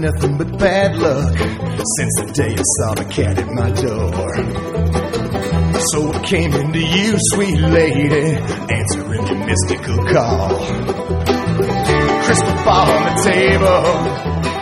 nothing but bad luck since the day I saw the cat at my door. So I came into you, sweet lady, answering your mystical call. Crystal ball on the table,